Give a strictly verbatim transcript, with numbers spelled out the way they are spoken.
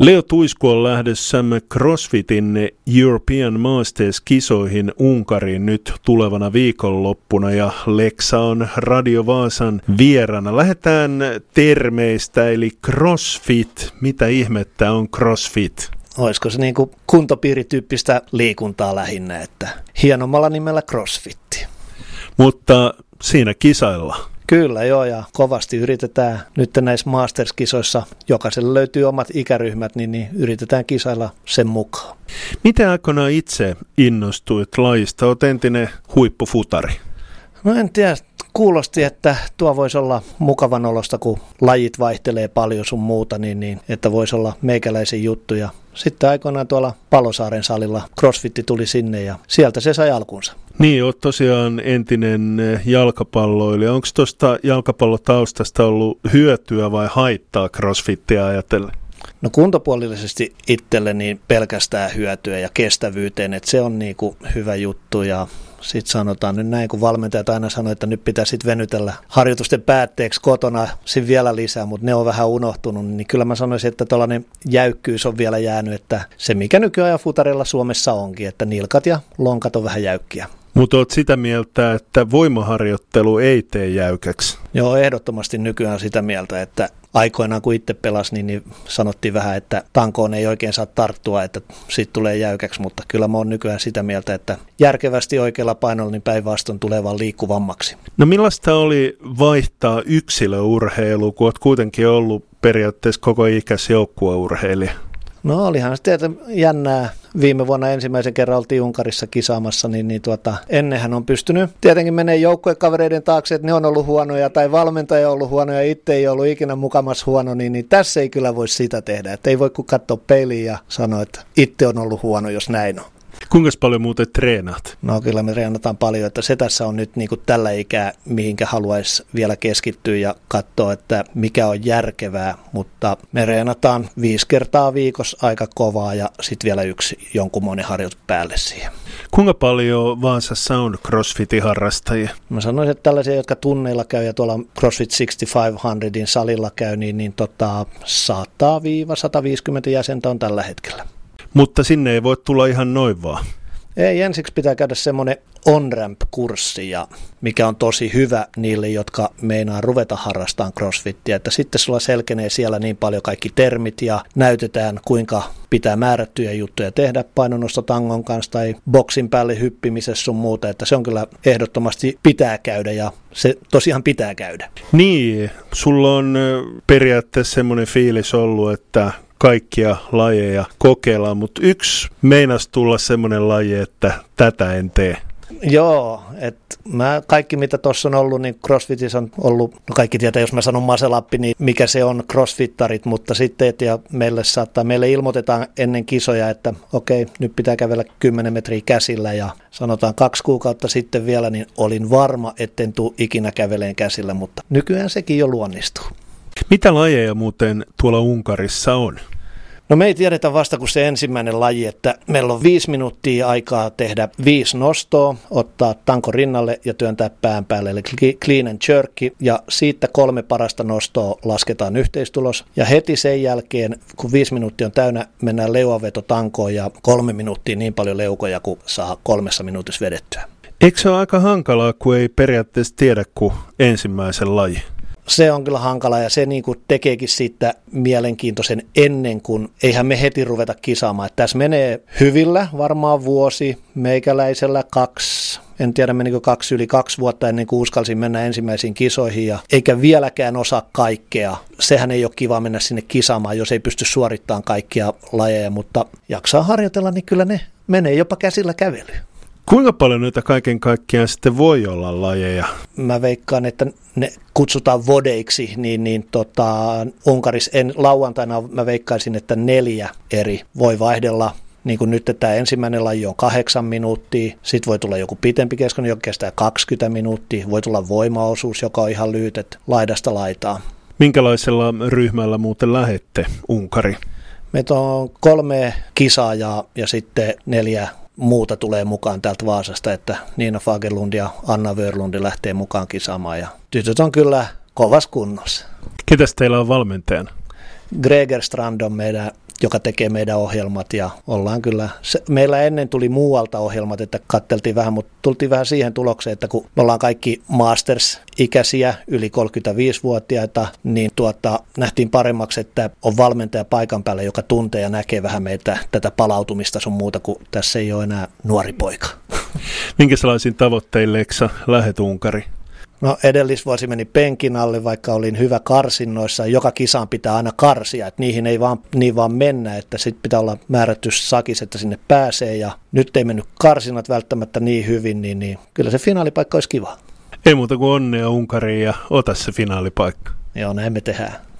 Leo Tuisku on lähdössä CrossFitin European Masters-kisoihin Unkariin nyt tulevana viikonloppuna ja Leksa on Radio Vaasan vierana. Lähdetään termeistä eli CrossFit. Mitä ihmettä on CrossFit? Olisiko se niin kuin kuntopiirityyppistä liikuntaa lähinnä, että hienommalla nimellä CrossFitti. Mutta siinä kisailla. Kyllä joo, ja kovasti yritetään nyt näissä Masters-kisoissa, jokaiselle löytyy omat ikäryhmät, niin, niin yritetään kisailla sen mukaan. Miten aikoinaan itse innostuit lajista? Olet entinen huippufutari. No en tiedä, kuulosti, että tuo voisi olla mukavan olosta, kun lajit vaihtelee paljon sun muuta, niin, niin että voisi olla meikäläisen juttuja. Sitten aikoinaan tuolla Palosaaren salilla CrossFitti tuli sinne ja sieltä se sai alkunsa. Niin, olet tosiaan entinen jalkapalloilija. Onko tuosta jalkapallotaustasta ollut hyötyä vai haittaa CrossFittiä ajatellen? No kuntopuolisesti itselle niin pelkästään hyötyä ja kestävyyteen, että se on niin kuin hyvä juttu ja sitten sanotaan nyt näin, kun valmentajat aina sanoo, että nyt pitää sitten venytellä harjoitusten päätteeksi kotona sitten vielä lisää, mutta ne on vähän unohtunut, niin kyllä mä sanoisin, että tuollainen jäykkyys on vielä jäänyt, että se mikä nykyajan futarilla Suomessa onkin, että nilkat ja lonkat on vähän jäykkiä. Mutta olet sitä mieltä, että voimaharjoittelu ei tee jäykäksi? Joo, ehdottomasti nykyään sitä mieltä, että aikoinaan kun itse pelasi, niin, niin sanottiin vähän, että tankoon ei oikein saa tarttua, että siitä tulee jäykäksi, mutta kyllä mä oon nykyään sitä mieltä, että järkevästi oikealla painolla niin päinvastoin tulee vaan liikkuvammaksi. No millaista oli vaihtaa yksilöurheilu, kun olet kuitenkin ollut periaatteessa koko ikäis joukkueurheilija? No olihan se tietysti jännää. Viime vuonna ensimmäisen kerran oltiin Unkarissa kisaamassa, niin, niin tuota, ennenhän on pystynyt tietenkin menee joukkuekavereiden taakse, että ne on ollut huonoja tai valmentaja on ollut huono ja itse ei ollut ikinä mukamas huono, niin, niin tässä ei kyllä voi sitä tehdä. Että ei voi kuin katsoa peiliin ja sanoa, että itse on ollut huono, jos näin on. Kuinka paljon muuten treenaat? No kyllä me treenataan paljon, että se tässä on nyt niin kuin tällä ikää, mihinkä haluaisi vielä keskittyä ja katsoa, että mikä on järkevää, mutta me treenataan viisi kertaa viikossa aika kovaa ja sitten vielä yksi jonkunmoinen harjoitus päälle siihen. Kuinka paljon Vaasassa on CrossFitin harrastajia? Mä sanoisin, että tällaisia, jotka tunneilla käy ja tuolla CrossFit sixty-five-hundredin salilla käy, niin, niin tota, sata sata viisikymmentä jäsentä on tällä hetkellä. Mutta sinne ei voi tulla ihan noin vaan. Ei, ensiksi pitää käydä semmoinen on-ramp-kurssi, ja mikä on tosi hyvä niille, jotka meinaa ruveta harrastamaan CrossFittiä, että sitten sulla selkenee siellä niin paljon kaikki termit ja näytetään, kuinka pitää määrättyjä juttuja tehdä painonnostotangon kanssa tai boksin päälle hyppimisessä sun muuta, että se on kyllä ehdottomasti pitää käydä ja se tosiaan pitää käydä. Niin, sulla on periaatteessa semmoinen fiilis ollut, että kaikkia lajeja kokeillaan, mutta yksi meinasi tulla semmoinen laji, että tätä en tee. Joo, että mä kaikki mitä tuossa on ollut, niin CrossFitissä on ollut, no kaikki tietää, jos mä sanon maselappi, niin mikä se on CrossFittarit, mutta sitten, että ja meille saattaa, meille ilmoitetaan ennen kisoja, että okei, nyt pitää kävellä kymmenen metriä käsillä ja sanotaan kaksi kuukautta sitten vielä, niin olin varma, etten tule ikinä käveleen käsillä, mutta nykyään sekin jo luonnistuu. Mitä lajeja muuten tuolla Unkarissa on? No me ei tiedetä vasta kuin se ensimmäinen laji, että meillä on viisi minuuttia aikaa tehdä viisi nostoa, ottaa tanko rinnalle ja työntää pään päälle, eli clean and jerk, ja siitä kolme parasta nostoa lasketaan yhteistulos, ja heti sen jälkeen, kun viisi minuuttia on täynnä, mennään leuaveto tankoon ja kolme minuuttia niin paljon leukoja, kuin saa kolmessa minuutissa vedettyä. Eikö se ole aika hankalaa, kun ei periaatteessa tiedä kuin ensimmäisen laji? Se on kyllä hankala ja se niin kuin tekeekin siitä mielenkiintoisen ennen kuin, eihän me heti ruveta kisaamaan. Että tässä menee hyvillä varmaan vuosi, meikäläisellä kaksi, en tiedä menikö kaksi yli kaksi vuotta ennen kuin uskalsin mennä ensimmäisiin kisoihin ja eikä vieläkään osaa kaikkea. Sehän ei ole kiva mennä sinne kisaamaan, jos ei pysty suorittamaan kaikkia lajeja, mutta jaksaa harjoitella, niin kyllä ne menee jopa käsillä kävelyyn. Kuinka paljon noita kaiken kaikkiaan sitten voi olla lajeja? Mä veikkaan, että ne kutsutaan vodeiksi, niin, niin tota, Unkarissa en, lauantaina mä veikkaisin, että neljä eri voi vaihdella. Niin kuin nyt tämä ensimmäinen laji on kahdeksan minuuttia, sitten voi tulla joku pitempi keskonen, joka kestää kaksikymmentä minuuttia, voi tulla voimaosuus, joka on ihan lyhyt, että laidasta laitaan. Minkälaisella ryhmällä muuten lähette Unkari? Meitä on kolme kisaajaa ja sitten neljä muuta tulee mukaan täältä Vaasasta, että Niina Fagerlund ja Anna Wörlundi lähtee mukaan kisaamaan ja tytöt on kyllä kovassa kunnossa. Ketäs teillä on valmentajana? Greger Strand on meidän joka tekee meidän ohjelmat ja ollaan kyllä, se, meillä ennen tuli muualta ohjelmat, että katteltiin vähän, mutta tultiin vähän siihen tulokseen, että kun me ollaan kaikki Masters-ikäisiä, yli kolmekymmentäviisivuotiaita, niin tuota, nähtiin paremmaksi, että on valmentaja paikan päällä, joka tuntee ja näkee vähän meitä tätä palautumista sun muuta, kuin tässä ei ole enää nuori poika. Minkälaisiin tavoitteille Leksa lähet Unkari? No edellisvuosi meni penkin alle, vaikka olin hyvä karsinnoissa. Joka kisaan pitää aina karsia, että niihin ei vaan, niin vaan mennä, että sitten pitää olla määrätty sakis, että sinne pääsee. Ja nyt ei mennyt karsinnat välttämättä niin hyvin, niin, niin kyllä se finaalipaikka olisi kiva. Ei muuta kuin onnea Unkariin ja ota se finaalipaikka. Joo, näin me tehdään.